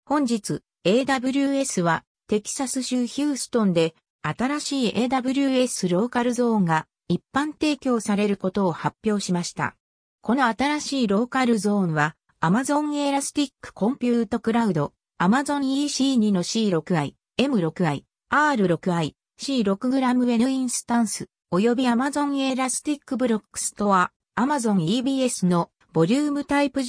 本日、AWS はテキサス州ヒューストンで新しい AWS ローカルゾーンが一般提供されることを発表しました。この新しいローカルゾーンは Amazon Elastic Compute Cloud、Amazon EC2 の C6i、M6i、R6i、C6g-N インスタンス、および Amazon Elastic Block Store、Amazon EBS のボリュームタイプ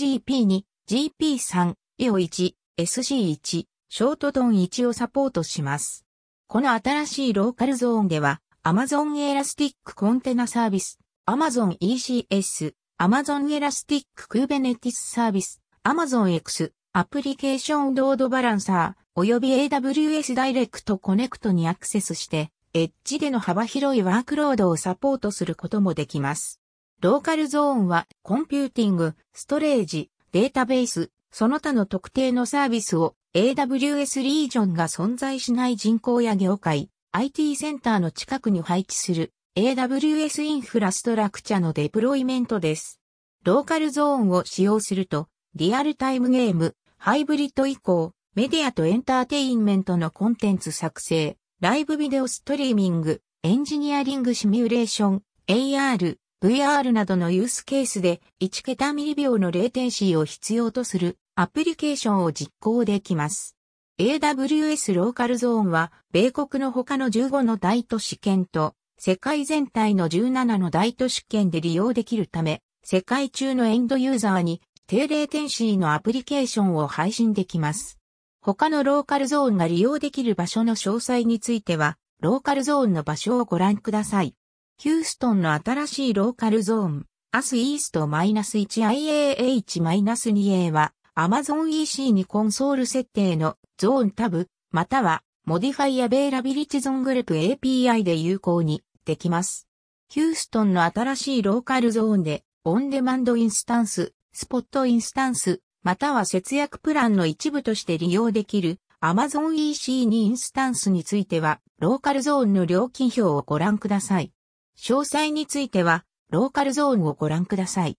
GP2、GP3、EO1、SC1、ショートトン1をサポートします。この新しいローカルゾーンでは、Amazon Elastic コンテナサービス、Amazon ECS、Amazon Elastic Kubernetes サービス、Amazon X、アプリケーションロードバランサー、および AWS ダイレクトコネクトにアクセスして、エッジでの幅広いワークロードをサポートすることもできます。ローカルゾーンは、コンピューティング、ストレージ、データベース、その他の特定のサービスを AWS リージョンが存在しない人口や業界、IT センターの近くに配置する AWS インフラストラクチャのデプロイメントです。ローカルゾーンを使用すると、リアルタイムゲーム、ハイブリッド移行、メディアとエンターテインメントのコンテンツ作成、ライブビデオストリーミング、エンジニアリングシミュレーション、AR、VR などのユースケースで1桁ミリ秒のレイテンシーを必要とするアプリケーションを実行できます。AWS ローカルゾーンは米国の他の15の大都市圏と世界全体の17の大都市圏で利用できるため、世界中のエンドユーザーに低レイテンシーのアプリケーションを配信できます。他のローカルゾーンが利用できる場所の詳細については、ローカルゾーンの場所をご覧ください。ヒューストンの新しいローカルゾーン、AS East-1IAH-2A は Amazon EC にコンソール設定のゾーンタブ、または Modify Availability Zone Group API で有効にできます。ヒューストンの新しいローカルゾーンでオンデマンドインスタンス、スポットインスタンス、または節約プランの一部として利用できる Amazon EC2 インスタンスについてはローカルゾーンの料金表をご覧ください。詳細については、ローカルゾーンをご覧ください。